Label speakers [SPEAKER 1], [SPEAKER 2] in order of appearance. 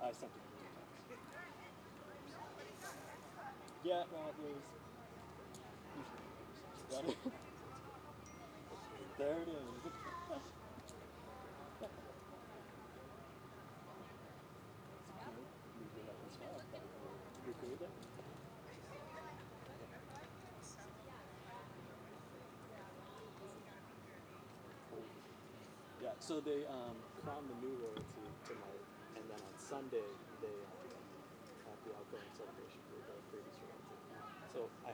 [SPEAKER 1] I sent it to you. Yeah, well, there's usually got it. There it is. Usually have to smile back. You okay with that? Yeah, so they crown the new royalty tonight, and then on Sunday they have the outgoing celebration for the previous royalty. So I